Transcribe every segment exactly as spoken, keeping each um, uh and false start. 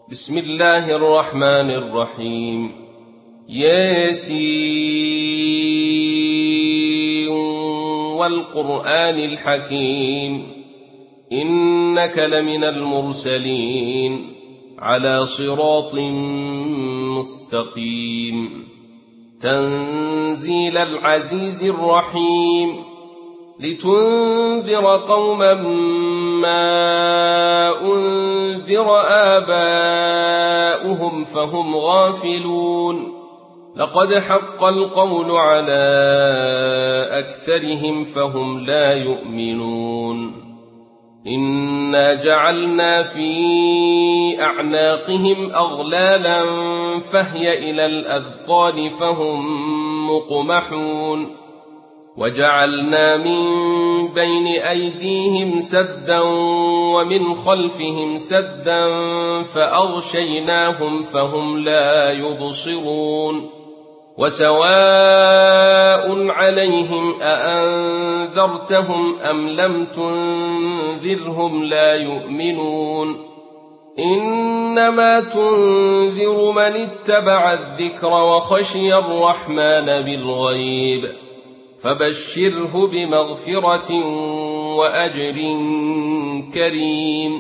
بسم الله الرحمن الرحيم. ياسين والقرآن الحكيم إنك لمن المرسلين على صراط مستقيم. تنزيل العزيز الرحيم لتنذر قوما ما أنذر آباؤهم فهم غافلون. لقد حق القول على أكثرهم فهم لا يؤمنون. إنا جعلنا في أعناقهم أغلالا فهي إلى الأذقان فهم مقمحون. وجعلنا من بين أيديهم سدا ومن خلفهم سدا فأغشيناهم فهم لا يبصرون. وسواء عليهم أأنذرتهم أم لم تنذرهم لا يؤمنون. إنما تنذر من اتبع الذكر وخشي الرحمن بالغيب فبشره بمغفرة وأجر كريم.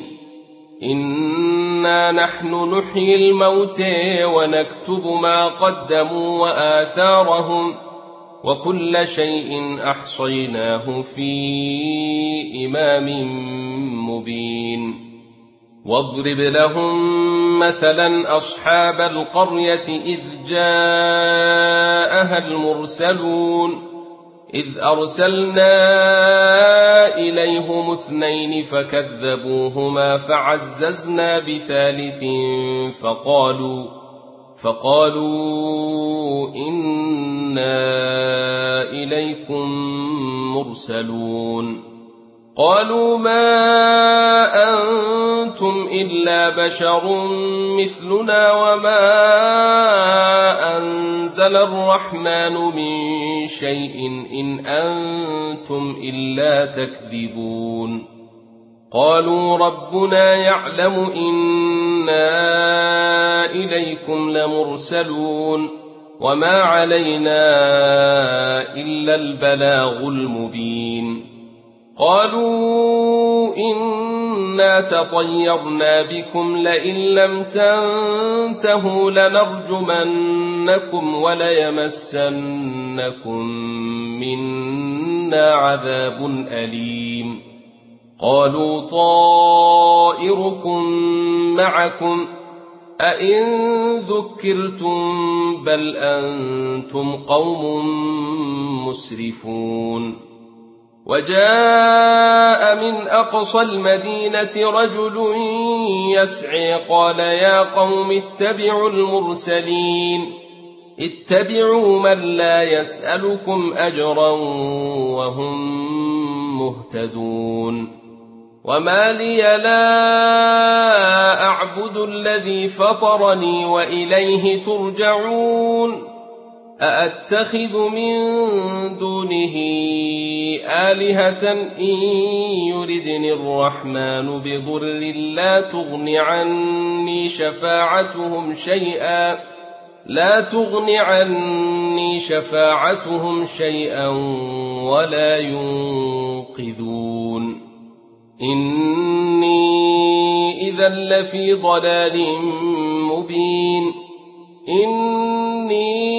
إنا نحن نحيي الموتى ونكتب ما قدموا وآثارهم وكل شيء أحصيناه في إمام مبين. واضرب لهم مثلا أصحاب القرية إذ جاءها المرسلون إذ أرسلنا إليهم اثنين فكذبوهما فعززنا بثالث فقالوا فقالوا إنا إليكم مرسلون. قالوا ما أنتم إلا بشر مثلنا وما أنزل الرحمن من شيء إن أنتم إلا تكذبون. قالوا ربنا يعلم إنا إليكم لمرسلون وما علينا إلا البلاغ المبين. قالوا إنا تطيرنا بكم لئن لم تنتهوا لنرجمنكم وليمسنكم منا عذاب أليم. قالوا طائركم معكم أئن ذكرتم بل أنتم قوم مسرفون. وجاء من أقصى المدينة رجل يسعي قال يا قوم اتبعوا المرسلين اتبعوا من لا يسألكم أجرا وهم مهتدون. وما لي لا أعبد الذي فطرني وإليه ترجعون. أأتخذ من دونه آلهة إن يردني الرحمن بضر لا تغن عني شفاعتهم شيئا لا تغن عني شفاعتهم شيئا ولا ينقذون. إني إذا لفي ضلال مبين. إني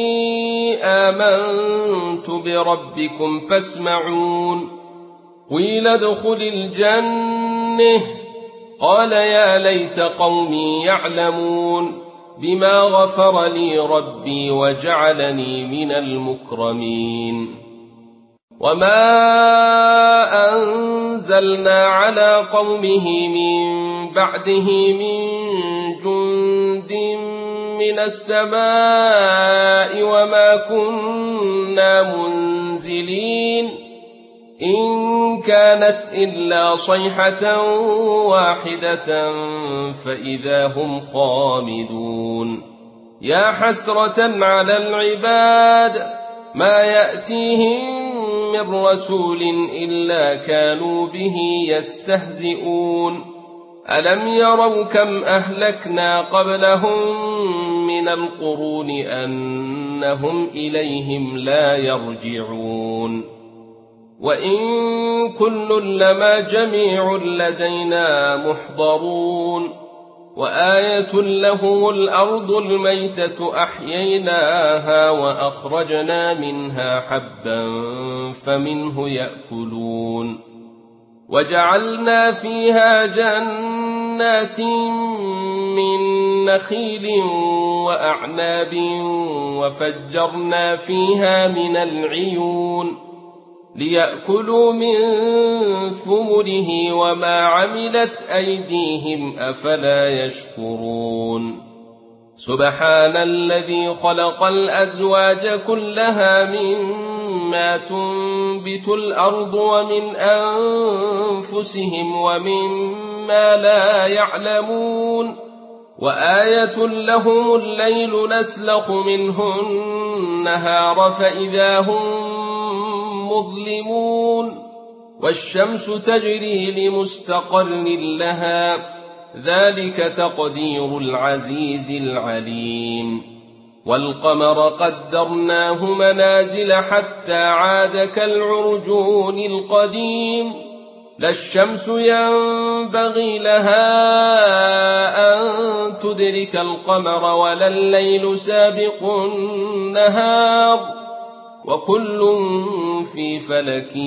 آمنت بربكم فاسمعون. قيل ادخل الجنة قال يا ليت قومي يعلمون بما غفر لي ربي وجعلني من المكرمين. وما أنزلنا على قومه من بعده من جند من السماء وما كنا منزلين. إن كانت إلا صيحة واحدة فإذا هم خامدون. يا حسرة على العباد ما يأتيهم من رسول إلا كانوا به يستهزئون. ألم يروا كم أهلكنا قبلهم من القرون أنهم إليهم لا يرجعون وإن كل لما جميع لدينا محضرون وآية لهم الأرض الميتة أحييناها وأخرجنا منها حبا فمنه يأكلون وجعلنا فيها جنات من نخيل وأعناب وفجرنا فيها من العيون ليأكلوا من ثمره وما عملت أيديهم أفلا يشكرون سبحان الذي خلق الأزواج كلها مما تنبت الأرض ومن أنفسهم ومما لا يعلمون وآية لهم الليل نسلخ منه النهار فإذا هم مظلمون والشمس تجري لمستقر لها ذلك تقدير العزيز العليم والقمر قدرناه منازل حتى عاد كالعرجون القديم لا الشمس ينبغي لها أن تدرك القمر ولا الليل سابق النهار وكل في فلك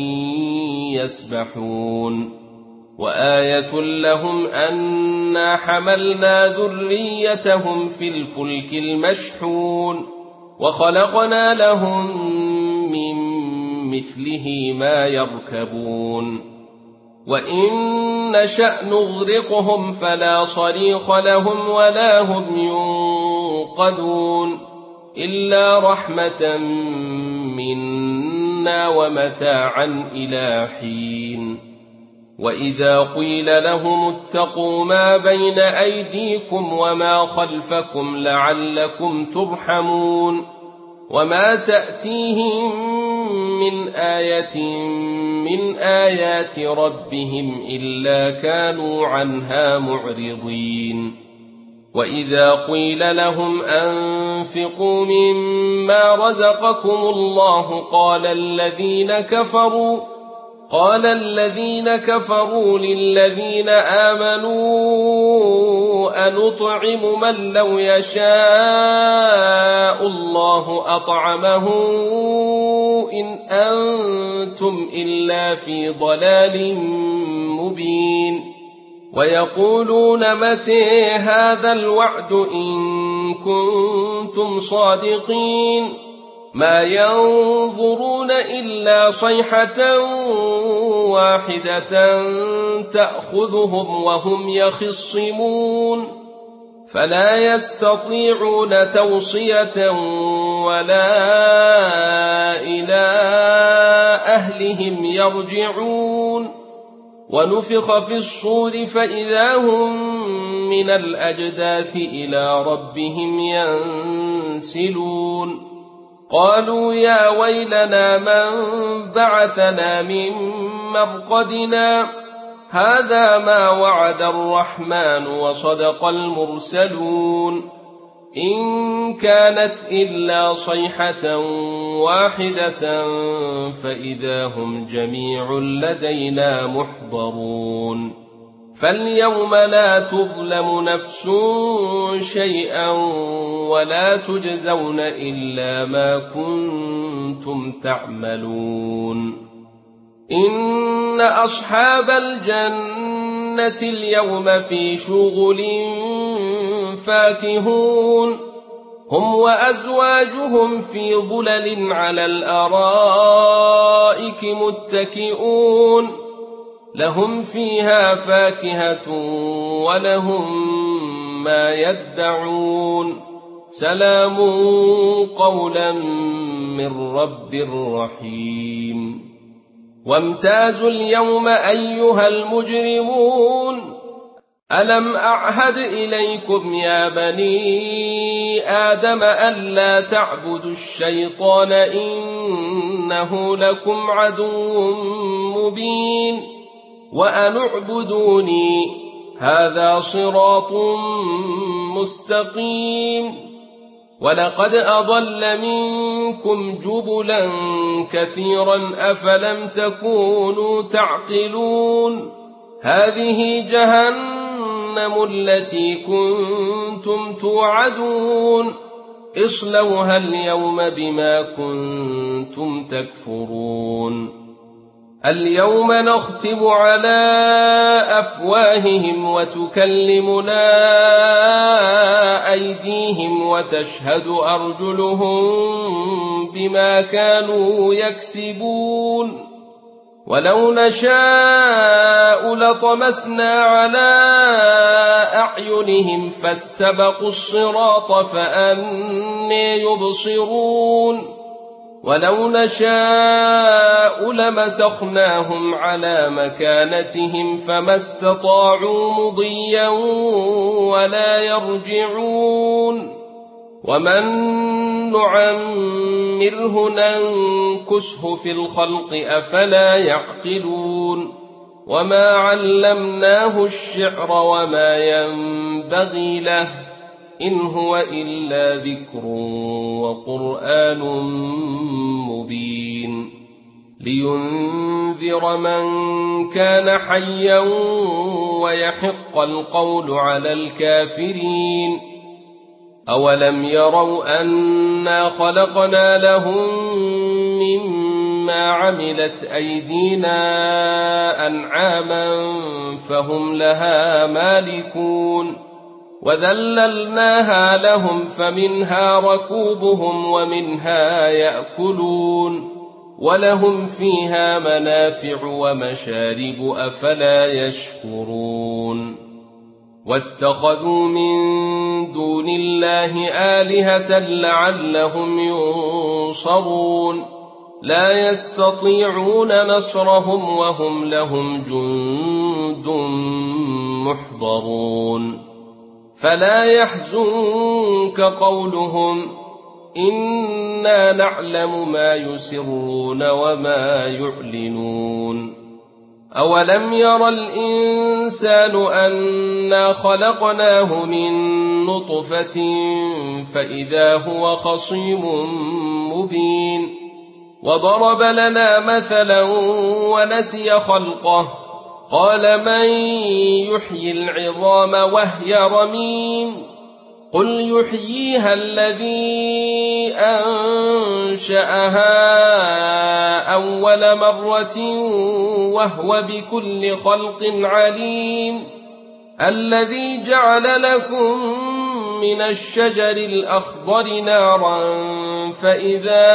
يسبحون وآية لهم أنا حملنا ذريتهم في الفلك المشحون وخلقنا لهم من مثله ما يركبون وإن نشأ نغرقهم فلا صريخ لهم ولا هم ينقذون إلا رحمة منا ومتاعا إلى حين وإذا قيل لهم اتقوا ما بين أيديكم وما خلفكم لعلكم ترحمون وما تأتيهم من آية من آيات ربهم إلا كانوا عنها معرضين وإذا قيل لهم أنفقوا مما رزقكم الله قال الذين كفروا قال الذين كفروا للذين آمنوا أنطعم من لو يشاء الله أطعمه إن أنتم إلا في ضلال مبين ويقولون متى هذا الوعد إن كنتم صادقين ما ينظرون إلا صيحة واحدة تأخذهم وهم يخصمون فلا يستطيعون توصية ولا إلى أهلهم يرجعون ونفخ في الصور فإذا هم من الأجداث إلى ربهم ينسلون قالوا يا ويلنا من بعثنا من مرقدنا هذا ما وعد الرحمن وصدق المرسلون إن كانت إلا صيحة واحدة فإذا هم جميع لدينا محضرون فاليوم لا تظلم نفس شيئا ولا تجزون إلا ما كنتم تعملون إن أصحاب الجنة اليوم في شغل فاكهون هم وأزواجهم في ظلل على الأرائك متكئون لهم فيها فاكهة ولهم ما يدعون سلام قولا من رب رحيم وامتازوا اليوم أيها المجرمون ألم أعهد إليكم يا بني آدم ألا تعبدوا الشيطان إنه لكم عدو مبين وأن اعبدوني هذا صراط مستقيم ولقد أضل منكم جبلا كثيرا أفلم تكونوا تعقلون هذه جهنم التي كنتم توعدون اصلوها اليوم بما كنتم تكفرون اليوم نختم على أفواههم وتكلمنا أيديهم وتشهد أرجلهم بما كانوا يكسبون ولو نشاء لطمسنا على أعينهم فاستبقوا الصراط فأنى يبصرون ولو نشاء لمسخناهم على مكانتهم فما استطاعوا مضيا ولا يرجعون ومن نعمره ننكسه في الخلق أفلا يعقلون وما علمناه الشعر وما ينبغي له إن هو إلا ذكر وقرآن مبين لينذر من كان حيا ويحق القول على الكافرين أولم يروا أنا خلقنا لهم مما عملت أيدينا أنعاما فهم لها مالكون وذللناها لهم فمنها ركوبهم ومنها يأكلون ولهم فيها منافع ومشارب أفلا يشكرون واتخذوا من دون الله آلهة لعلهم ينصرون لا يستطيعون نصرهم وهم لهم جند محضرون فلا يحزنك قولهم إنا نعلم ما يسرون وما يعلنون أولم ير الإنسان أنا خلقناه من نطفة فإذا هو خصيم مبين وضرب لنا مثلا ونسي خلقه قال من يحيي العظام وهي رميم قل يحييها الذي أنشأها أول مرة وهو بكل خلق عليم الذي جعل لكم من الشجر الأخضر نارا فإذا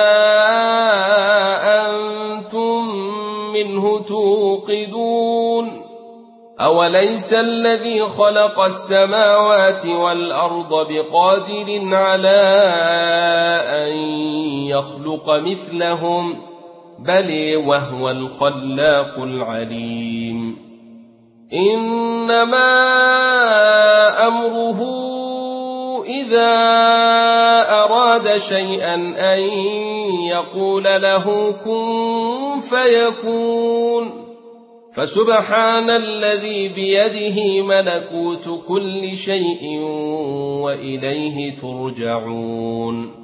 أنتم منه توقدون أوليس الذي خلق السماوات والأرض بقادر على أن يخلق مثلهم بل وهو الخلاق العليم إنما أمره إذا أراد شيئا أن يقول له كن فيكون فسبحان الذي بيده ملكوت كل شيء وإليه ترجعون